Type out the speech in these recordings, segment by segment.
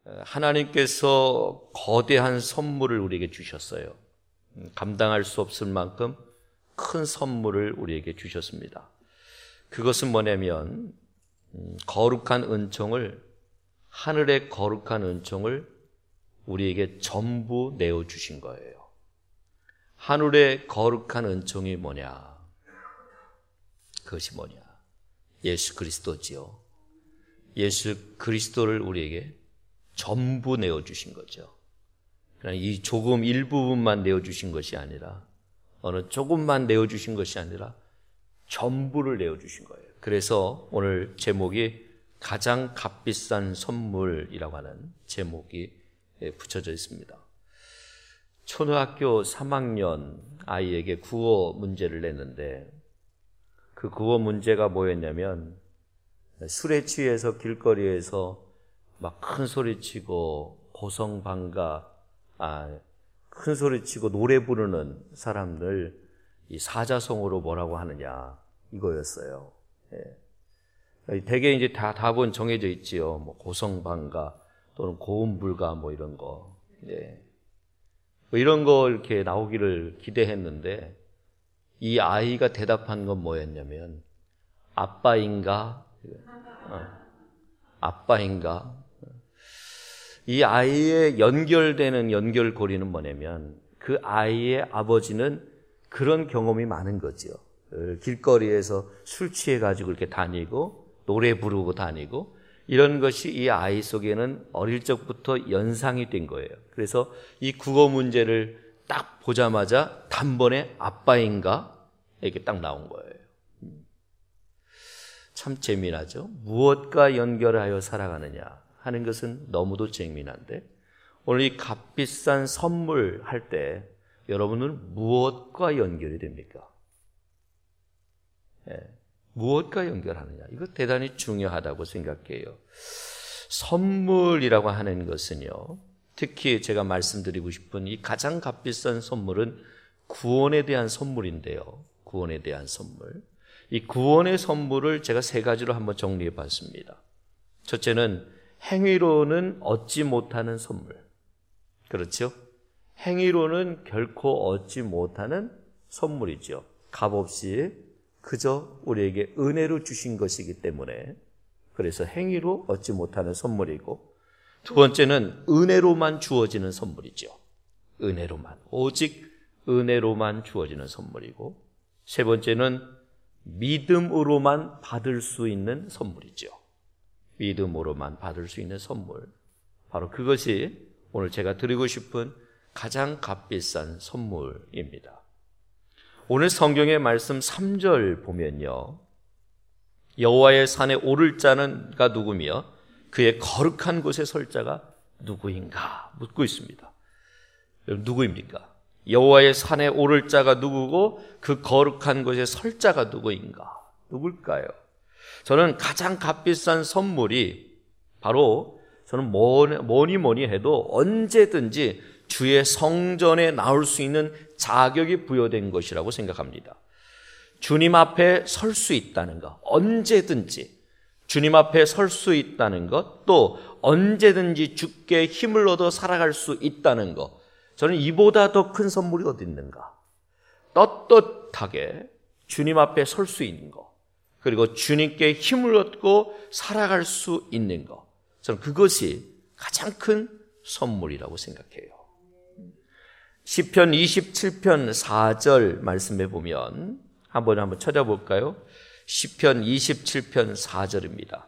하나님께서 거대한 선물을 우리에게 주셨어요. 감당할 수 없을 만큼 큰 선물을 우리에게 주셨습니다. 그것은 뭐냐면 거룩한 은총을, 하늘의 거룩한 은총을 우리에게 전부 내어주신 거예요. 하늘의 거룩한 은총이 뭐냐? 그것이 뭐냐? 예수 그리스도지요. 예수 그리스도를 우리에게 전부 내어주신 거죠. 그냥 이 조금 일부분만 내어주신 것이 아니라, 어느 조금만 내어주신 것이 아니라 전부를 내어주신 거예요. 그래서 오늘 제목이 가장 값비싼 선물이라고 하는 제목이 붙여져 있습니다. 초등학교 3학년 아이에게 국어 문제를 냈는데, 그 국어 문제가 뭐였냐면, 술에 취해서 길거리에서 막 큰 소리치고 고성방가, 큰 소리치고 노래 부르는 사람들 이 사자성어로 뭐라고 하느냐, 이거였어요. 대개 이제 다 답은 정해져 있지요. 뭐 고성방가 또는 고음불가 뭐 이런 거. 뭐 이런 거 이렇게 나오기를 기대했는데, 이 아이가 대답한 건 뭐였냐면 아빠인가? 아빠인가? 이 아이의 연결되는 연결고리는 뭐냐면, 그 아이의 아버지는 그런 경험이 많은 거죠. 길거리에서 술 취해가지고 이렇게 다니고 노래 부르고 다니고, 이런 것이 이 아이 속에는 어릴 적부터 연상이 된 거예요. 그래서 이 국어 문제를 딱 보자마자 단번에 아빠인가? 이렇게 딱 나온 거예요. 참 재미나죠? 무엇과 연결하여 살아가느냐 하는 것은 너무도 재미난데, 오늘 이 값비싼 선물 할 때 여러분은 무엇과 연결이 됩니까? 무엇과 연결하느냐, 이거 대단히 중요하다고 생각해요. 선물이라고 하는 것은요, 특히 제가 말씀드리고 싶은 이 가장 값비싼 선물은 구원에 대한 선물인데요. 구원에 대한 선물. 이 구원의 선물을 제가 세 가지로 한번 정리해 봤습니다. 첫째는 행위로는 얻지 못하는 선물. 그렇죠? 행위로는 결코 얻지 못하는 선물이죠. 값없이 그저 우리에게 은혜로 주신 것이기 때문에, 그래서 행위로 얻지 못하는 선물이고, 두 번째는 은혜로만 주어지는 선물이죠. 은혜로만, 오직 은혜로만 주어지는 선물이고, 세 번째는 믿음으로만 받을 수 있는 선물이죠. 믿음으로만 받을 수 있는 선물, 바로 그것이 오늘 제가 드리고 싶은 가장 값비싼 선물입니다. 오늘 성경의 말씀 3절 보면요, 여호와의 산에 오를 자는가 누구며 그의 거룩한 곳에 설 자가 누구인가 묻고 있습니다. 누구입니까? 여호와의 산에 오를 자가 누구고 그 거룩한 곳에 설 자가 누구인가? 누굴까요? 저는 가장 값비싼 선물이 바로, 저는 뭐니 해도 언제든지 주의 성전에 나올 수 있는 자격이 부여된 것이라고 생각합니다. 주님 앞에 설 수 있다는 것, 언제든지 주님 앞에 설 수 있다는 것, 또 언제든지 주께 힘을 얻어 살아갈 수 있다는 것, 저는 이보다 더 큰 선물이 어디 있는가? 떳떳하게 주님 앞에 설 수 있는 것, 그리고 주님께 힘을 얻고 살아갈 수 있는 것, 저는 그것이 가장 큰 선물이라고 생각해요. 시편 27편 4절 말씀해 보면 한번 찾아볼까요? 시편 27편 4절입니다.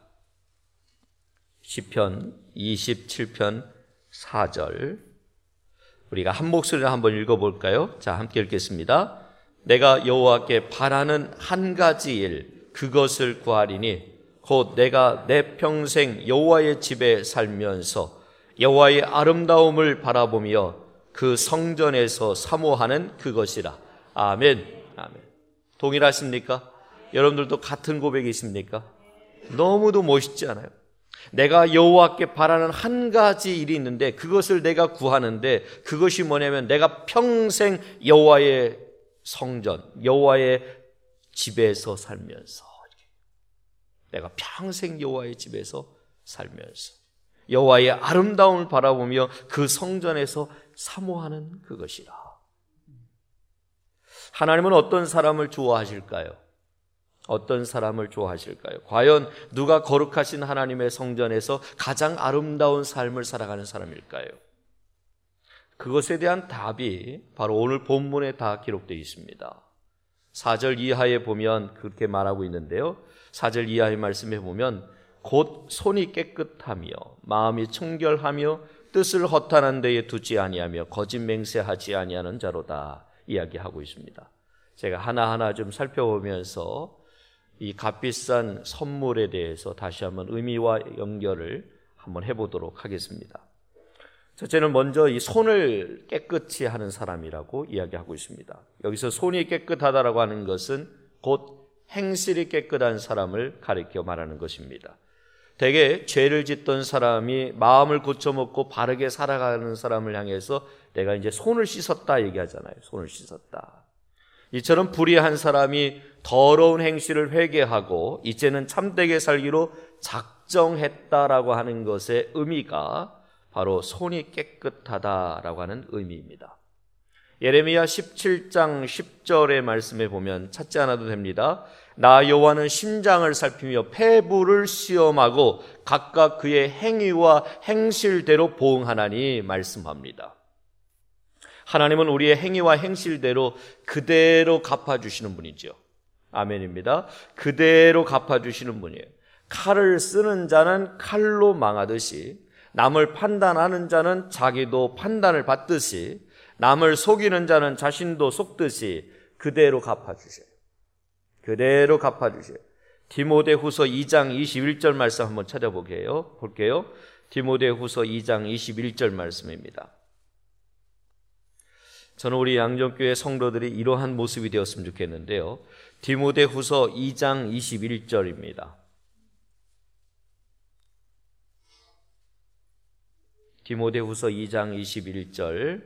시편 27편 4절, 우리가 한 목소리로 한번 읽어볼까요? 자, 함께 읽겠습니다. 내가 여호와께 바라는 한 가지 일, 그것을 구하리니 곧 내가 내 평생 여호와의 집에 살면서 여호와의 아름다움을 바라보며 그 성전에서 사모하는 그것이라. 아멘. 아멘. 동일하십니까? 여러분들도 같은 고백이십니까? 너무도 멋있지 않아요? 내가 여호와께 바라는 한 가지 일이 있는데, 그것을 내가 구하는데, 그것이 뭐냐면 내가 평생 여호와의 성전, 여호와의 집에서 살면서, 내가 평생 여호와의 집에서 살면서, 여호와의 아름다움을 바라보며 그 성전에서 사모하는 그것이라. 하나님은 어떤 사람을 좋아하실까요? 어떤 사람을 좋아하실까요? 과연 누가 거룩하신 하나님의 성전에서 가장 아름다운 삶을 살아가는 사람일까요? 그것에 대한 답이 바로 오늘 본문에 다 기록되어 있습니다. 4절 이하에 보면 그렇게 말하고 있는데요. 4절 이하의 말씀에 보면 곧 손이 깨끗하며 마음이 청결하며 뜻을 허탄한 데에 두지 아니하며 거짓 맹세하지 아니하는 자로다 이야기하고 있습니다. 제가 하나하나 좀 살펴보면서 이 값비싼 선물에 대해서 다시 한번 의미와 연결을 한번 해보도록 하겠습니다. 첫째는 먼저 이 손을 깨끗이 하는 사람이라고 이야기하고 있습니다. 여기서 손이 깨끗하다라고 하는 것은 곧 행실이 깨끗한 사람을 가리켜 말하는 것입니다. 대개 죄를 짓던 사람이 마음을 고쳐먹고 바르게 살아가는 사람을 향해서 내가 이제 손을 씻었다 얘기하잖아요. 손을 씻었다. 이처럼 불의한 사람이 더러운 행실을 회개하고 이제는 참되게 살기로 작정했다라고 하는 것의 의미가 바로 손이 깨끗하다라고 하는 의미입니다. 예레미야 17장 10절의 말씀에 보면 찾지 않아도 됩니다. 나 여호와는 심장을 살피며 폐부를 시험하고 각각 그의 행위와 행실대로 보응하나니 말씀합니다. 하나님은 우리의 행위와 행실대로 그대로 갚아주시는 분이죠. 아멘입니다. 그대로 갚아주시는 분이에요. 칼을 쓰는 자는 칼로 망하듯이 남을 판단하는 자는 자기도 판단을 받듯이 남을 속이는 자는 자신도 속듯이 그대로 갚아주셔요. 그대로 갚아주셔요. 디모데후서 2장 21절 말씀 한번 찾아볼게요. 디모데후서 2장 21절 말씀입니다. 저는 우리 양정교회 성도들이 이러한 모습이 되었으면 좋겠는데요. 디모데후서 2장 21절입니다. 디모데후서 2장 21절.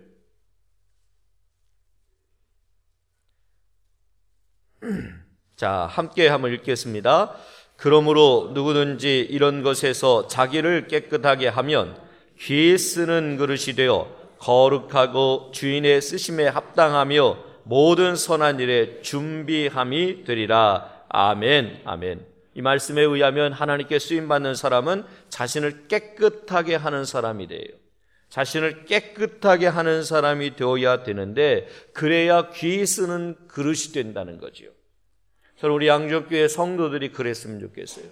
자, 함께 한번 읽겠습니다. 그러므로 누구든지 이런 것에서 자기를 깨끗하게 하면 귀에 쓰는 그릇이 되어 거룩하고 주인의 쓰심에 합당하며 모든 선한 일에 준비함이 되리라. 아멘. 아멘. 이 말씀에 의하면 하나님께 쓰임받는 사람은 자신을 깨끗하게 하는 사람이 돼요. 자신을 깨끗하게 하는 사람이 되어야 되는데 그래야 귀 쓰는 그릇이 된다는 거죠. 저는 우리 양정교회 성도들이 그랬으면 좋겠어요.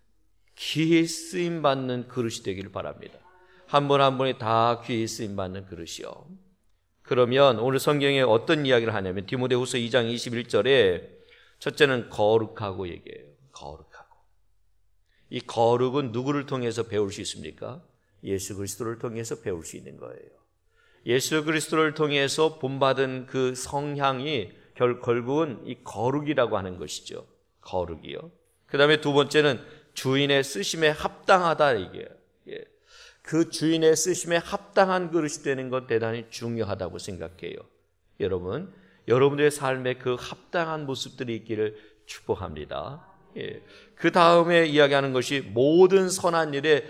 귀에 쓰임받는 그릇이 되기를 바랍니다. 한 분 한 분이 다 귀에 쓰임받는 그릇이요. 그러면 오늘 성경에 어떤 이야기를 하냐면 디모데후서 2장 21절에 첫째는 거룩하고 얘기해요. 거룩하고. 이 거룩은 누구를 통해서 배울 수 있습니까? 예수 그리스도를 통해서 배울 수 있는 거예요. 예수 그리스도를 통해서 본받은 그 성향이 결국은 이 거룩이라고 하는 것이죠. 거룩이요. 그 다음에 두 번째는 주인의 쓰심에 합당하다 이게요. 예. 그 주인의 쓰심에 합당한 그릇이 되는 건 대단히 중요하다고 생각해요. 여러분, 여러분들의 삶에 그 합당한 모습들이 있기를 축복합니다. 예. 그 다음에 이야기하는 것이 모든 선한 일에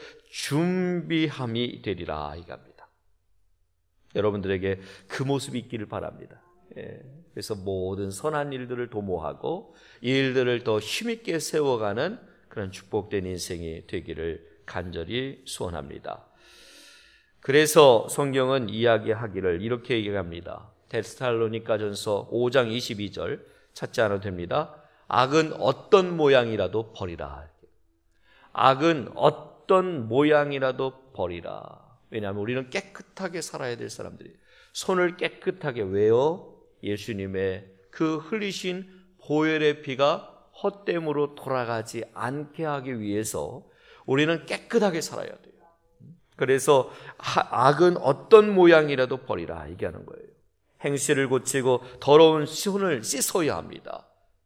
준비함이 되리라 이겁니다. 여러분들에게 그 모습이 있기를 바랍니다. 예. 그래서 모든 선한 일들을 도모하고 이 일들을 더 힘있게 세워가는 그런 축복된 인생이 되기를 간절히 소원합니다. 그래서 성경은 이야기하기를 이렇게 얘기합니다. 데살로니가전서 5장 22절 찾지 않아도 됩니다. 악은 어떤 모양이라도 버리라. 악은 어떤 모양이라도 버리라. 왜냐하면 우리는 깨끗하게 살아야 될 사람들이 손을 깨끗하게 왜요? 예수님의 그 흘리신 보혈의 피가 헛됨으로 돌아가지 않게 하기 위해서 우리는 깨끗하게 살아야 돼요. 그래서 악은 어떤 모양이라도 버리라 얘기하는 거예요. 행실을 고치고 더러운 손을 씻어야 합니다.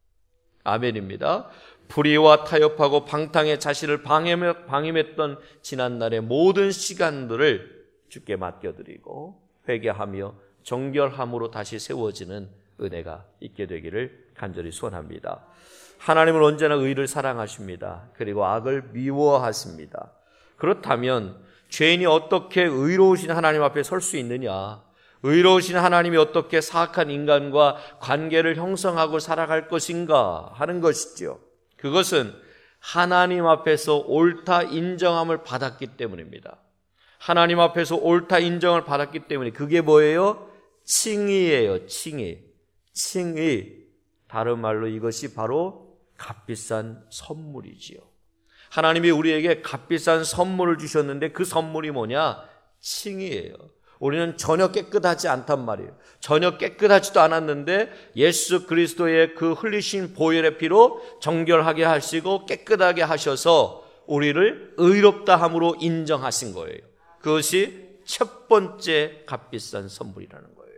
아멘입니다. 불의와 타협하고 방탕에 자신을 방임했던 지난날의 모든 시간들을 주께 맡겨드리고 회개하며 정결함으로 다시 세워지는 은혜가 있게 되기를 간절히 소원합니다. 하나님은 언제나 의를 사랑하십니다. 그리고 악을 미워하십니다. 그렇다면 죄인이 어떻게 의로우신 하나님 앞에 설 수 있느냐? 의로우신 하나님이 어떻게 사악한 인간과 관계를 형성하고 살아갈 것인가 하는 것이죠. 그것은 하나님 앞에서 옳다 인정함을 받았기 때문입니다. 하나님 앞에서 옳다 인정을 받았기 때문에 그게 뭐예요? 칭의예요. 칭의. 다른 말로 이것이 바로 값비싼 선물이지요. 하나님이 우리에게 값비싼 선물을 주셨는데 그 선물이 뭐냐? 칭의예요. 우리는 전혀 깨끗하지 않단 말이에요. 전혀 깨끗하지도 않았는데 예수 그리스도의 그 흘리신 보혈의 피로 정결하게 하시고 깨끗하게 하셔서 우리를 의롭다 함으로 인정하신 거예요. 그것이 첫 번째 값비싼 선물이라는 거예요.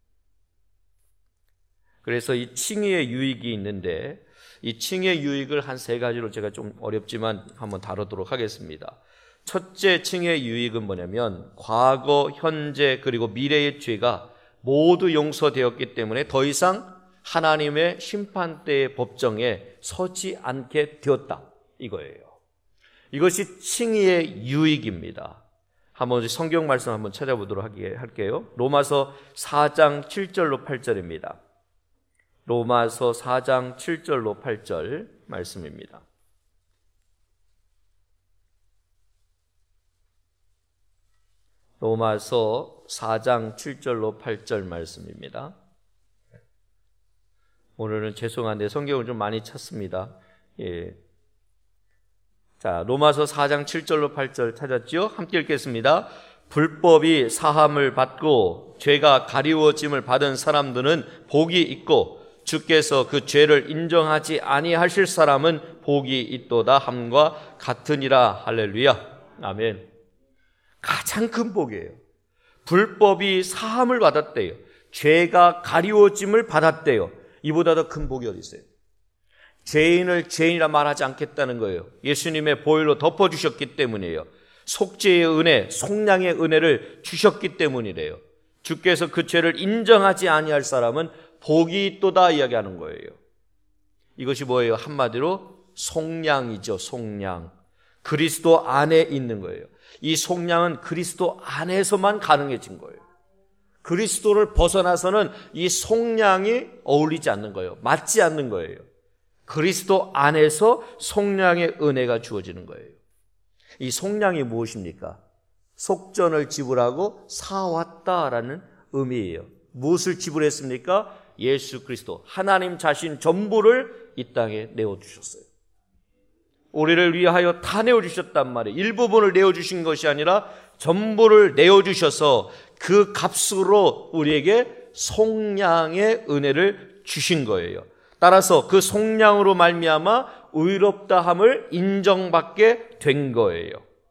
그래서 이 칭의의 유익이 있는데 이 칭의의 유익을 한 세 가지로 제가 좀 어렵지만 한번 다루도록 하겠습니다. 첫째 칭의의 유익은 뭐냐면 과거, 현재 그리고 미래의 죄가 모두 용서되었기 때문에 더 이상 하나님의 심판대의 법정에 서지 않게 되었다 이거예요. 이것이 칭의의 유익입니다. 한번 성경 말씀 한번 찾아보도록 할게요. 로마서 4장 7절로 8절입니다. 로마서 4장 7절로 8절 말씀입니다. 로마서 4장 7절로 8절 말씀입니다. 오늘은 죄송한데 성경을 좀 많이 찾습니다. 예. 자, 로마서 4장 7절로 8절 찾았죠? 함께 읽겠습니다. 불법이 사함을 받고 죄가 가리워짐을 받은 사람들은 복이 있고 주께서 그 죄를 인정하지 아니하실 사람은 복이 있도다 함과 같으니라. 할렐루야. 아멘. 가장 큰 복이에요. 불법이 사함을 받았대요. 죄가 가리워짐을 받았대요. 이보다 더 큰 복이 어디 있어요? 죄인을 죄인이라 말하지 않겠다는 거예요. 예수님의 보혈로 덮어주셨기 때문이에요. 속죄의 은혜, 속량의 은혜를 주셨기 때문이래요. 주께서 그 죄를 인정하지 아니할 사람은 복이 있도다 이야기하는 거예요. 이것이 뭐예요? 한마디로 속량이죠. 속량. 그리스도 안에 있는 거예요. 이 속량은 그리스도 안에서만 가능해진 거예요. 그리스도를 벗어나서는 이 속량이 어울리지 않는 거예요. 맞지 않는 거예요. 그리스도 안에서 속량의 은혜가 주어지는 거예요. 이 속량이 무엇입니까? 속전을 지불하고 사왔다라는 의미예요. 무엇을 지불했습니까? 예수 그리스도 하나님 자신 전부를 이 땅에 내어주셨어요. 우리를 위하여 다 내어주셨단 말이에요. 일부분을 내어주신 것이 아니라 전부를 내어주셔서 그 값으로 우리에게 속량의 은혜를 주신 거예요. 따라서 그 속량으로 말미암아 의롭다함을 인정받게 된 거예요.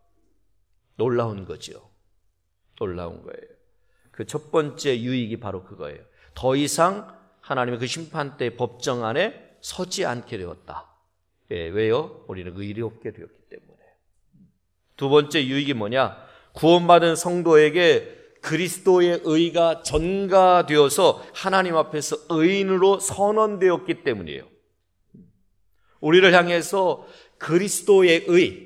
놀라운 거죠. 놀라운 거예요. 그 첫 번째 유익이 바로 그거예요. 더 이상 하나님의 그 심판대 법정 안에 서지 않게 되었다. 예, 왜요? 우리는 의롭게 되었기 때문에. 두 번째 유익이 뭐냐? 구원받은 성도에게 그리스도의 의가 전가되어서 하나님 앞에서 의인으로 선언되었기 때문이에요. 우리를 향해서 그리스도의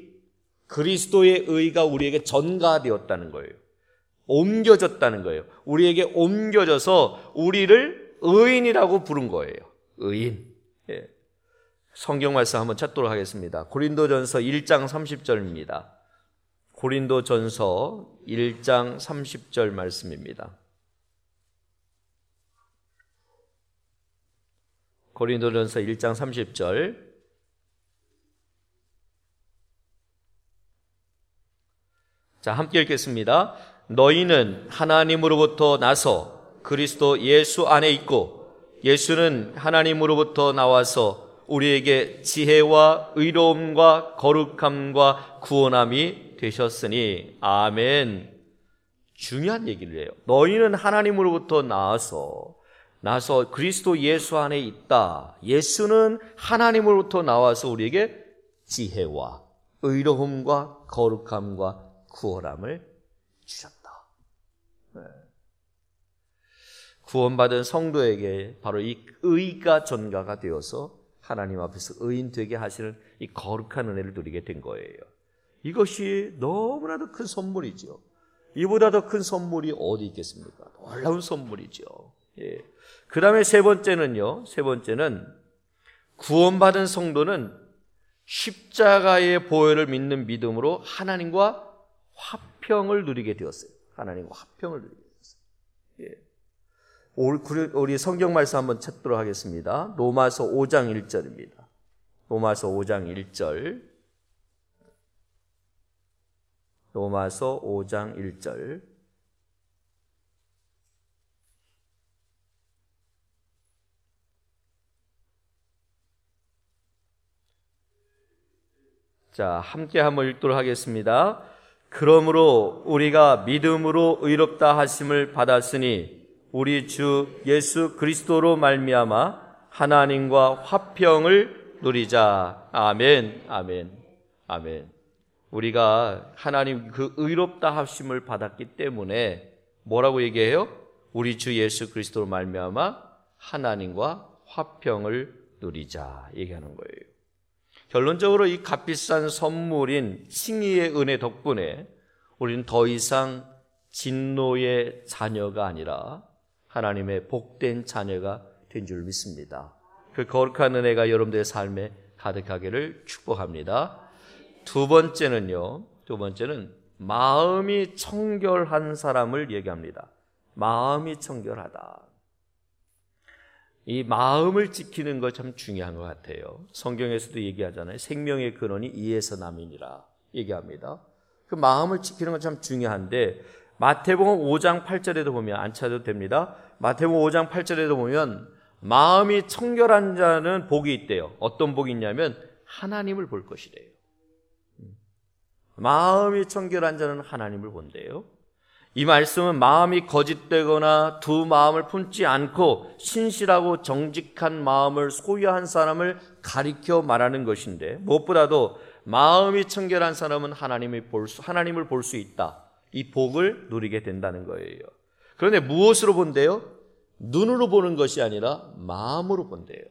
의가 우리에게 전가되었다는 거예요. 옮겨졌다는 거예요. 우리에게 옮겨져서 우리를 의인이라고 부른 거예요. 의인. 예. 성경 말씀 한번 찾도록 하겠습니다. 고린도전서 1장 30절입니다. 고린도전서 1장 30절 말씀입니다. 고린도전서 1장 30절. 자, 함께 읽겠습니다. 너희는 하나님으로부터 나서 그리스도 예수 안에 있고 예수는 하나님으로부터 나와서 우리에게 지혜와 의로움과 거룩함과 구원함이 되셨으니 아멘. 중요한 얘기를 해요. 너희는 하나님으로부터 나서 그리스도 예수 안에 있다. 예수는 하나님으로부터 나와서 우리에게 지혜와 의로움과 거룩함과 구원함을 주셨다. 네. 구원받은 성도에게 바로 이 의가 전가가 되어서 하나님 앞에서 의인 되게 하시는 이 거룩한 은혜를 누리게 된 거예요. 이것이 너무나도 큰 선물이죠. 이보다 더 큰 선물이 어디 있겠습니까? 놀라운 선물이죠. 예. 그 다음에 세 번째는 구원받은 성도는 십자가의 보혈을 믿는 믿음으로 하나님과 화평을 누리게 되었어요. 하나님과 화평을 누리게 되었어요. 예. 우리 성경 말씀 한번 찾도록 하겠습니다. 로마서 5장 1절입니다. 로마서 5장 1절. 로마서 5장 1절. 자, 함께 한번 읽도록 하겠습니다. 그러므로 우리가 믿음으로 의롭다 하심을 받았으니 우리 주 예수 그리스도로 말미암아 하나님과 화평을 누리자. 아멘, 아멘, 아멘. 우리가 하나님 그 의롭다 하심을 받았기 때문에 뭐라고 얘기해요? 우리 주 예수 그리스도로 말미암아 하나님과 화평을 누리자 얘기하는 거예요. 결론적으로 이 값비싼 선물인 칭의의 은혜 덕분에 우리는 더 이상 진노의 자녀가 아니라 하나님의 복된 자녀가 된 줄 믿습니다. 그 거룩한 은혜가 여러분들의 삶에 가득하기를 축복합니다. 두 번째는 마음이 청결한 사람을 얘기합니다. 마음이 청결하다. 이 마음을 지키는 거 참 중요한 것 같아요. 성경에서도 얘기하잖아요. 생명의 근원이 이에서 남이니라 얘기합니다. 그 마음을 지키는 건 참 중요한데 마태복음 5장 8절에도 보면, 안 찾아도 됩니다. 마태복음 5장 8절에도 보면 마음이 청결한 자는 복이 있대요. 어떤 복이 있냐면 하나님을 볼 것이래요. 마음이 청결한 자는 하나님을 본대요. 이 말씀은 마음이 거짓되거나 두 마음을 품지 않고 신실하고 정직한 마음을 소유한 사람을 가리켜 말하는 것인데, 무엇보다도 마음이 청결한 사람은 하나님을 볼 수 있다. 이 복을 누리게 된다는 거예요. 그런데 무엇으로 본대요? 눈으로 보는 것이 아니라 마음으로 본대요.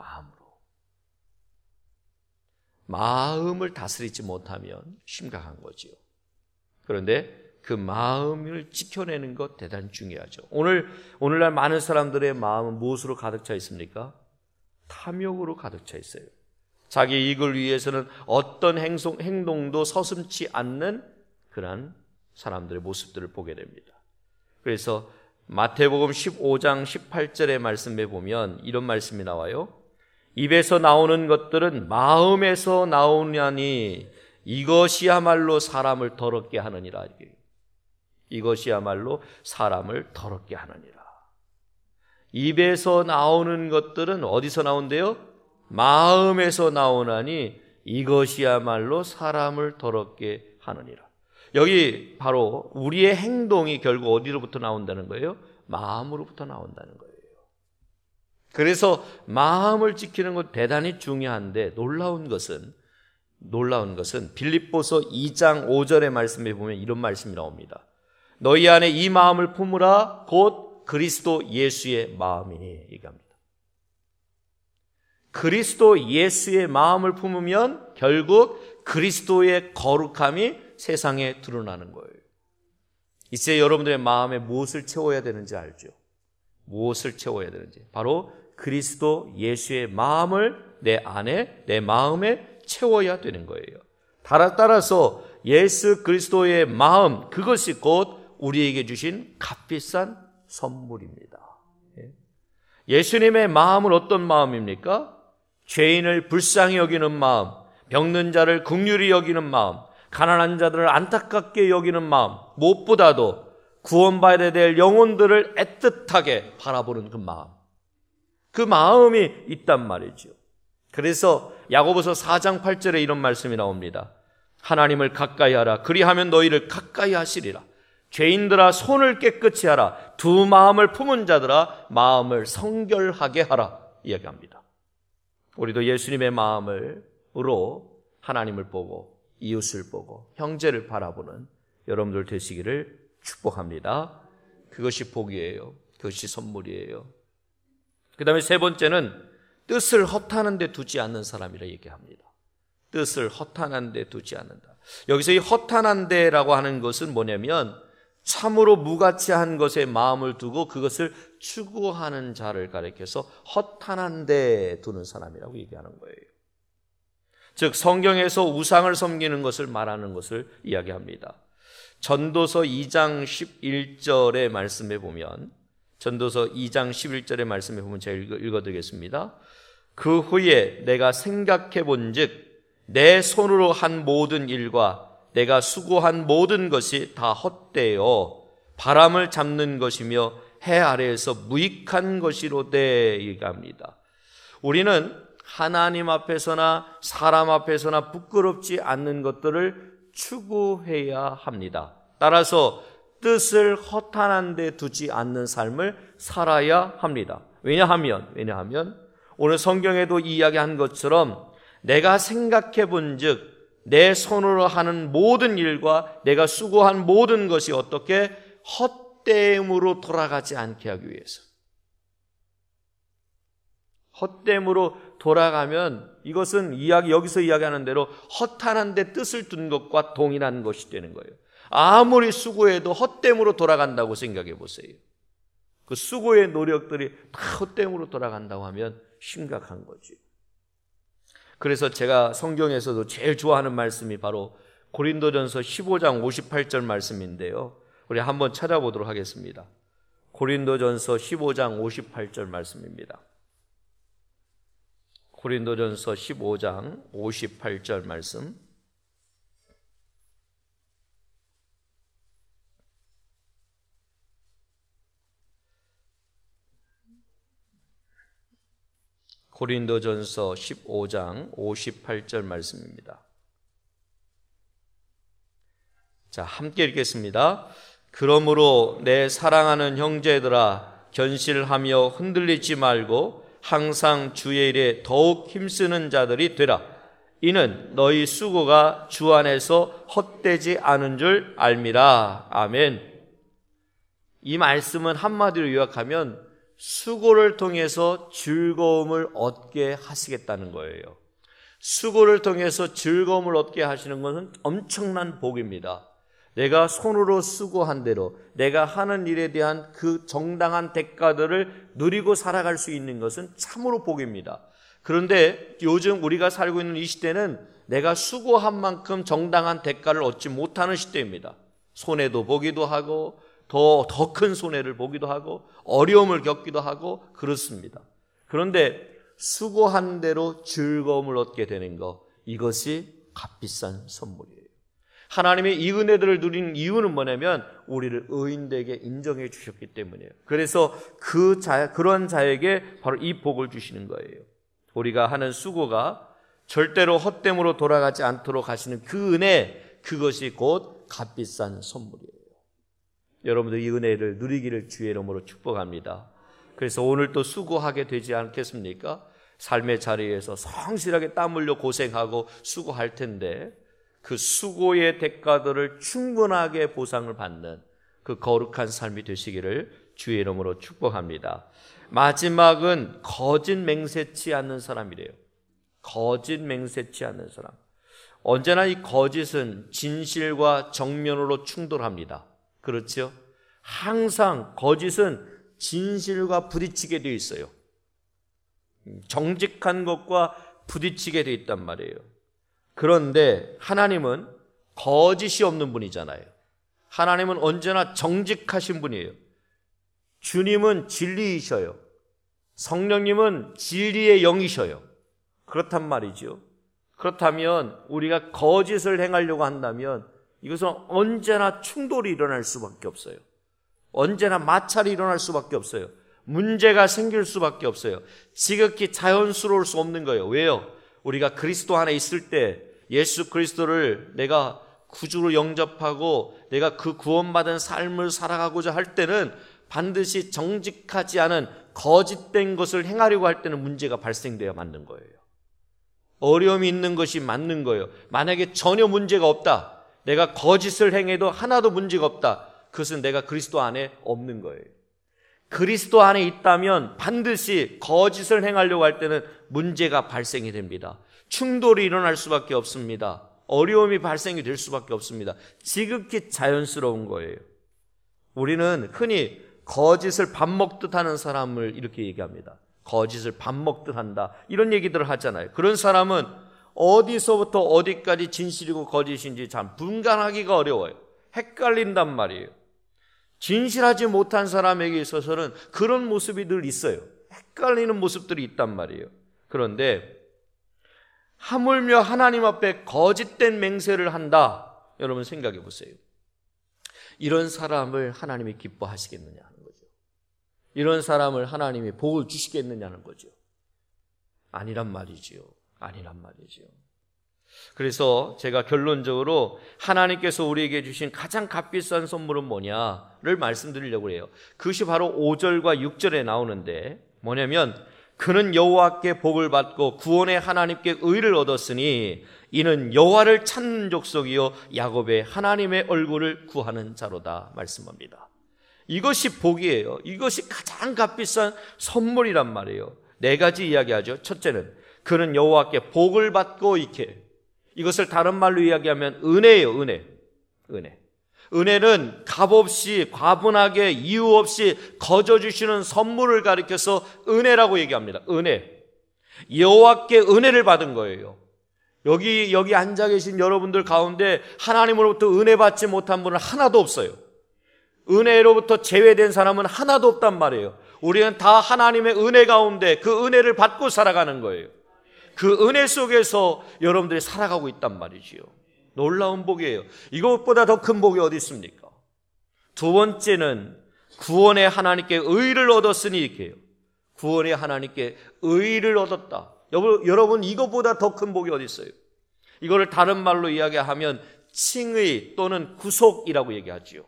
마음을 다스리지 못하면 심각한 거지요. 그런데 그 마음을 지켜내는 것 대단히 중요하죠. 오늘날 많은 사람들의 마음은 무엇으로 가득 차 있습니까? 탐욕으로 가득 차 있어요. 자기 이익을 위해서는 어떤 행동도 서슴지 않는 그런 사람들의 모습들을 보게 됩니다. 그래서 마태복음 15장 18절의 말씀에 보면 이런 말씀이 나와요. 입에서 나오는 것들은 마음에서 나오냐니 이것이야말로 사람을 더럽게 하느니라. 이것이야말로 사람을 더럽게 하느니라. 입에서 나오는 것들은 어디서 나온대요? 마음에서 나오나니 이것이야말로 사람을 더럽게 하느니라. 여기 바로 우리의 행동이 결국 어디로부터 나온다는 거예요? 마음으로부터 나온다는 거예요. 그래서 마음을 지키는 것 대단히 중요한데 놀라운 것은 빌립보서 2장 5절의 말씀에 보면 이런 말씀이 나옵니다. 너희 안에 이 마음을 품으라 곧 그리스도 예수의 마음이니 얘기합니다. 그리스도 예수의 마음을 품으면 결국 그리스도의 거룩함이 세상에 드러나는 거예요. 이제 여러분들의 마음에 무엇을 채워야 되는지 알죠? 무엇을 채워야 되는지. 바로 그리스도 예수의 마음을 내 안에, 내 마음에 채워야 되는 거예요. 따라서 예수 그리스도의 마음, 그것이 곧 우리에게 주신 값비싼 선물입니다. 예수님의 마음은 어떤 마음입니까? 죄인을 불쌍히 여기는 마음, 병든 자를 긍휼히 여기는 마음, 가난한 자들을 안타깝게 여기는 마음, 무엇보다도 구원받아야 될 영혼들을 애틋하게 바라보는 그 마음, 그 마음이 있단 말이죠. 그래서 야고보서 4장 8절에 이런 말씀이 나옵니다. 하나님을 가까이 하라. 그리하면 너희를 가까이 하시리라. 죄인들아 손을 깨끗이 하라. 두 마음을 품은 자들아 마음을 성결하게 하라. 이야기합니다. 우리도 예수님의 마음으로 하나님을 보고 이웃을 보고 형제를 바라보는 여러분들 되시기를 축복합니다. 그것이 복이에요. 그것이 선물이에요. 그 다음에 세 번째는 뜻을 허탄한 데 두지 않는 사람이라 얘기합니다. 뜻을 허탄한 데 두지 않는다. 여기서 이 허탄한데라고 하는 것은 뭐냐면 참으로 무가치한 것에 마음을 두고 그것을 추구하는 자를 가리켜서 허탄한데 두는 사람이라고 얘기하는 거예요. 즉 성경에서 우상을 섬기는 것을 말하는 것을 이야기합니다. 전도서 2장 11절의 말씀에 보면, 전도서 2장 11절의 말씀에 보면 제가 읽어드리겠습니다. 그 후에 내가 생각해 본즉 내 손으로 한 모든 일과 내가 수고한 모든 것이 다 헛되어 바람을 잡는 것이며 해 아래에서 무익한 것이로되 얘기합니다. 우리는 하나님 앞에서나 사람 앞에서나 부끄럽지 않는 것들을 추구해야 합니다. 따라서 뜻을 허탄한 데 두지 않는 삶을 살아야 합니다. 왜냐하면 오늘 성경에도 이야기한 것처럼 내가 생각해 본즉 내 손으로 하는 모든 일과 내가 수고한 모든 것이 어떻게 헛됨으로 돌아가지 않게 하기 위해서. 헛됨으로 돌아가면 이것은 여기서 이야기하는 대로 허탄한 데 뜻을 둔 것과 동일한 것이 되는 거예요. 아무리 수고해도 헛됨으로 돌아간다고 생각해 보세요. 그 수고의 노력들이 다 헛됨으로 돌아간다고 하면 심각한 거지. 그래서 제가 성경에서도 제일 좋아하는 말씀이 바로 고린도전서 15장 58절 말씀인데요. 우리 한번 찾아보도록 하겠습니다. 고린도전서 15장 58절 말씀입니다. 고린도전서 15장 58절 말씀. 고린도전서 15장 58절 말씀입니다. 자, 함께 읽겠습니다. 그러므로 내 사랑하는 형제들아 견실하며 흔들리지 말고 항상 주의 일에 더욱 힘쓰는 자들이 되라. 이는 너희 수고가 주 안에서 헛되지 않은 줄 알미라. 아멘. 이 말씀은 한마디로 요약하면 수고를 통해서 즐거움을 얻게 하시겠다는 거예요. 수고를 통해서 즐거움을 얻게 하시는 것은 엄청난 복입니다. 내가 손으로 수고한 대로 내가 하는 일에 대한 그 정당한 대가들을 누리고 살아갈 수 있는 것은 참으로 복입니다. 그런데 요즘 우리가 살고 있는 이 시대는 내가 수고한 만큼 정당한 대가를 얻지 못하는 시대입니다. 손해도 보기도 하고 더 큰 손해를 보기도 하고 어려움을 겪기도 하고 그렇습니다. 그런데 수고한 대로 즐거움을 얻게 되는 것, 이것이 값비싼 선물이에요. 하나님의 이 은혜들을 누리는 이유는 뭐냐면 우리를 의인되게 인정해 주셨기 때문이에요. 그래서 그런 자에게 바로 이 복을 주시는 거예요. 우리가 하는 수고가 절대로 헛됨으로 돌아가지 않도록 하시는 그 은혜, 그것이 곧 값비싼 선물이에요. 여러분들 이 은혜를 누리기를 주의 이름으로 축복합니다. 그래서 오늘 또 수고하게 되지 않겠습니까? 삶의 자리에서 성실하게 땀 흘려 고생하고 수고할 텐데 그 수고의 대가들을 충분하게 보상을 받는 그 거룩한 삶이 되시기를 주의 이름으로 축복합니다. 마지막은 거짓 맹세치 않는 사람이래요. 거짓 맹세치 않는 사람. 언제나 이 거짓은 진실과 정면으로 충돌합니다. 그렇죠? 항상 거짓은 진실과 부딪히게 되어 있어요. 정직한 것과 부딪히게 되어 있단 말이에요. 그런데 하나님은 거짓이 없는 분이잖아요. 하나님은 언제나 정직하신 분이에요. 주님은 진리이셔요. 성령님은 진리의 영이셔요. 그렇단 말이죠. 그렇다면 우리가 거짓을 행하려고 한다면 이것은 언제나 충돌이 일어날 수밖에 없어요. 언제나 마찰이 일어날 수밖에 없어요. 문제가 생길 수밖에 없어요. 지극히 자연스러울 수 없는 거예요. 왜요? 우리가 그리스도 안에 있을 때 예수 그리스도를 내가 구주로 영접하고 내가 그 구원받은 삶을 살아가고자 할 때는 반드시 정직하지 않은 거짓된 것을 행하려고 할 때는 문제가 발생돼야 맞는 거예요. 어려움이 있는 것이 맞는 거예요. 만약에 전혀 문제가 없다, 내가 거짓을 행해도 하나도 문제가 없다, 그것은 내가 그리스도 안에 없는 거예요. 그리스도 안에 있다면 반드시 거짓을 행하려고 할 때는 문제가 발생이 됩니다. 충돌이 일어날 수밖에 없습니다. 어려움이 발생이 될 수밖에 없습니다. 지극히 자연스러운 거예요. 우리는 흔히 거짓을 밥 먹듯 하는 사람을 이렇게 얘기합니다. 거짓을 밥 먹듯 한다, 이런 얘기들을 하잖아요. 그런 사람은 어디서부터 어디까지 진실이고 거짓인지 참 분간하기가 어려워요. 헷갈린단 말이에요. 진실하지 못한 사람에게 있어서는 그런 모습이 늘 있어요. 헷갈리는 모습들이 있단 말이에요. 그런데 하물며 하나님 앞에 거짓된 맹세를 한다, 여러분 생각해 보세요. 이런 사람을 하나님이 기뻐하시겠느냐 하는 거죠. 이런 사람을 하나님이 복을 주시겠느냐는 거죠. 아니란 말이지요. 아니란 말이지요. 그래서 제가 결론적으로 하나님께서 우리에게 주신 가장 값비싼 선물은 뭐냐를 말씀드리려고 해요. 그것이 바로 5절과 6절에 나오는데, 뭐냐면 그는 여호와께 복을 받고 구원의 하나님께 의를 얻었으니 이는 여호와를 찾는 족속이요 야곱의 하나님의 얼굴을 구하는 자로다 말씀합니다. 이것이 복이에요. 이것이 가장 값비싼 선물이란 말이에요. 네 가지 이야기하죠. 첫째는 그는 여호와께 복을 받고 이렇게, 이것을 다른 말로 이야기하면 은혜예요. 은혜. 은혜는 값없이 과분하게 이유 없이 거저 주시는 선물을 가리켜서 은혜라고 얘기합니다. 은혜. 여호와께 은혜를 받은 거예요. 여기 앉아 계신 여러분들 가운데 하나님으로부터 은혜 받지 못한 분은 하나도 없어요. 은혜로부터 제외된 사람은 하나도 없단 말이에요. 우리는 다 하나님의 은혜 가운데 그 은혜를 받고 살아가는 거예요. 그 은혜 속에서 여러분들이 살아가고 있단 말이지요. 놀라운 복이에요. 이것보다 더 큰 복이 어디 있습니까? 두 번째는 구원의 하나님께 의를 얻었으니 이렇게 해요. 구원의 하나님께 의를 얻었다. 여러분, 이것보다 더 큰 복이 어디 있어요? 이거를 다른 말로 이야기하면 칭의 또는 구속이라고 얘기하지요.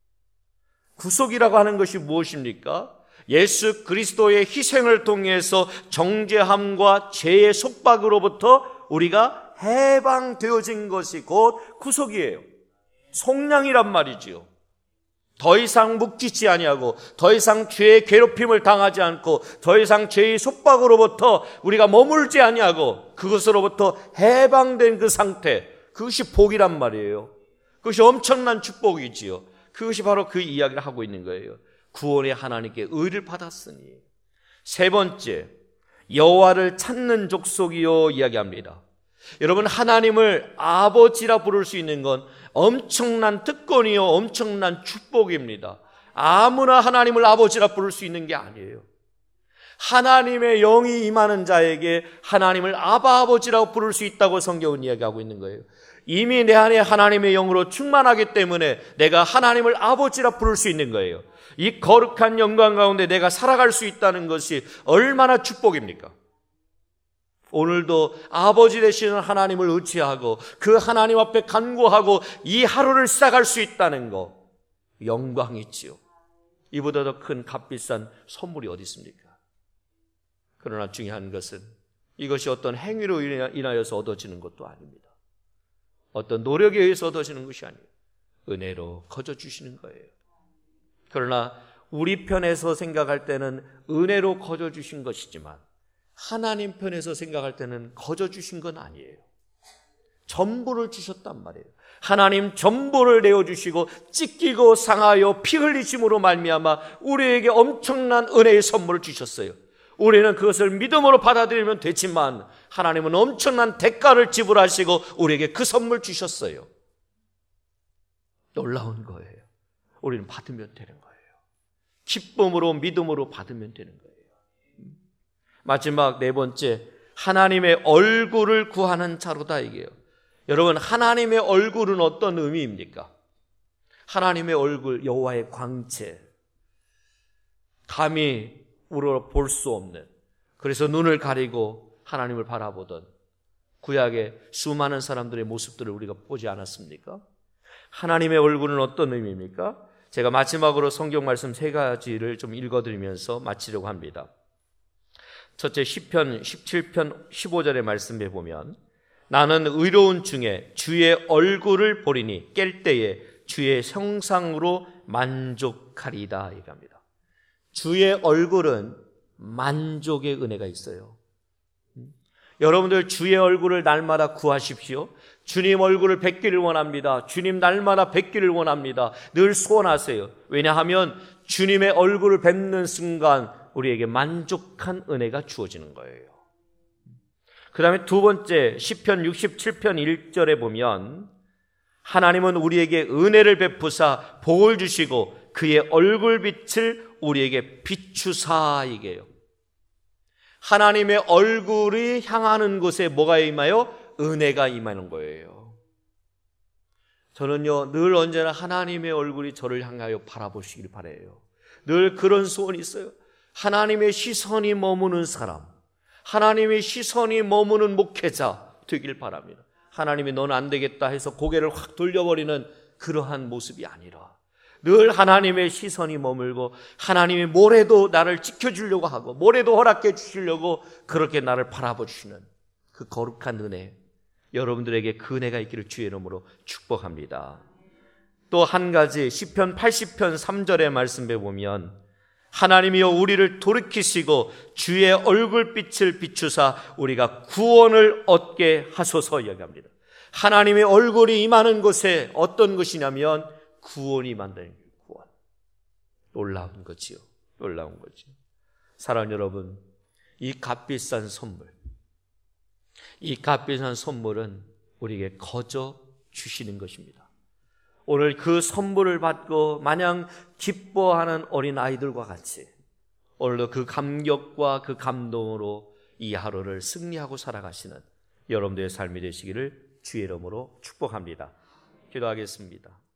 구속이라고 하는 것이 무엇입니까? 예수 그리스도의 희생을 통해서 정죄함과 죄의 속박으로부터 우리가 해방되어진 것이 곧 구속이에요. 속량이란 말이지요. 더 이상 묶이지 아니하고, 더 이상 죄의 괴롭힘을 당하지 않고, 더 이상 죄의 속박으로부터 우리가 머물지 아니하고 그것으로부터 해방된 그 상태, 그것이 복이란 말이에요. 그것이 엄청난 축복이지요. 그것이 바로 그 이야기를 하고 있는 거예요. 구원의 하나님께 의를 받았으니. 세 번째, 여호와를 찾는 족속이요 이야기합니다. 여러분, 하나님을 아버지라 부를 수 있는 건 엄청난 특권이요 엄청난 축복입니다. 아무나 하나님을 아버지라 부를 수 있는 게 아니에요. 하나님의 영이 임하는 자에게 하나님을 아버지라고 부를 수 있다고 성경은 이야기하고 있는 거예요. 이미 내 안에 하나님의 영으로 충만하기 때문에 내가 하나님을 아버지라 부를 수 있는 거예요. 이 거룩한 영광 가운데 내가 살아갈 수 있다는 것이 얼마나 축복입니까? 오늘도 아버지 되시는 하나님을 의지하고 그 하나님 앞에 간구하고 이 하루를 시작할 수 있다는 거, 영광이지요. 이보다 더 큰 값비싼 선물이 어디 있습니까? 그러나 중요한 것은 이것이 어떤 행위로 인하여서 얻어지는 것도 아닙니다. 어떤 노력에 의해서 얻어지는 것이 아니에요. 은혜로 거저 주시는 거예요. 그러나 우리 편에서 생각할 때는 은혜로 거저 주신 것이지만 하나님 편에서 생각할 때는 거저 주신 건 아니에요. 전부를 주셨단 말이에요. 하나님 전부를 내어주시고 찢기고 상하여 피 흘리심으로 말미암아 우리에게 엄청난 은혜의 선물을 주셨어요. 우리는 그것을 믿음으로 받아들이면 되지만 하나님은 엄청난 대가를 지불하시고 우리에게 그 선물 주셨어요. 놀라운 거예요. 우리는 받으면 되는 거예요. 기쁨으로 믿음으로 받으면 되는 거예요. 마지막 네 번째, 하나님의 얼굴을 구하는 자로다 이게요. 여러분, 하나님의 얼굴은 어떤 의미입니까? 하나님의 얼굴, 여호와의 광채, 감히 우리로 볼 수 없는, 그래서 눈을 가리고 하나님을 바라보던 구약의 수많은 사람들의 모습들을 우리가 보지 않았습니까? 하나님의 얼굴은 어떤 의미입니까? 제가 마지막으로 성경 말씀 세 가지를 좀 읽어드리면서 마치려고 합니다. 첫째, 시편 17편 15절의 말씀에 보면 나는 의로운 중에 주의 얼굴을 보리니 깰 때에 주의 형상으로 만족하리다 얘기합니다. 주의 얼굴은 만족의 은혜가 있어요. 여러분들 주의 얼굴을 날마다 구하십시오. 주님 얼굴을 뵙기를 원합니다. 주님 날마다 뵙기를 원합니다. 늘 소원하세요. 왜냐하면 주님의 얼굴을 뵙는 순간 우리에게 만족한 은혜가 주어지는 거예요. 그 다음에 두 번째, 시편 67편 1절에 보면 하나님은 우리에게 은혜를 베푸사 복을 주시고 그의 얼굴빛을 우리에게 비추사, 이게요. 하나님의 얼굴이 향하는 곳에 뭐가 임하여? 은혜가 임하는 거예요. 저는요, 늘 언제나 하나님의 얼굴이 저를 향하여 바라보시길 바라요. 늘 그런 소원이 있어요. 하나님의 시선이 머무는 사람, 하나님의 시선이 머무는 목회자 되길 바랍니다. 하나님이 너는 안 되겠다 해서 고개를 확 돌려버리는 그러한 모습이 아니라 늘 하나님의 시선이 머물고 하나님이 뭐래도 나를 지켜주려고 하고 뭐래도 허락해 주시려고 그렇게 나를 바라보시는 그 거룩한 은혜, 여러분들에게 그 은혜가 있기를 주의 이름으로 축복합니다. 또 한 가지, 시편 80편 3절의 말씀에 보면 하나님이여 우리를 돌이키시고 주의 얼굴빛을 비추사 우리가 구원을 얻게 하소서 이야기합니다. 하나님의 얼굴이 임하는 곳에 어떤 것이냐면 구원이 임한다는 거예요. 구원. 놀라운 거지요. 놀라운 거지요. 사랑하는 여러분, 이 값비싼 선물, 이 값비싼 선물은 우리에게 거저 주시는 것입니다. 오늘 그 선물을 받고 마냥 기뻐하는 어린 아이들과 같이 오늘도 그 감격과 그 감동으로 이 하루를 승리하고 살아가시는 여러분들의 삶이 되시기를 주의 이름으로 축복합니다. 기도하겠습니다.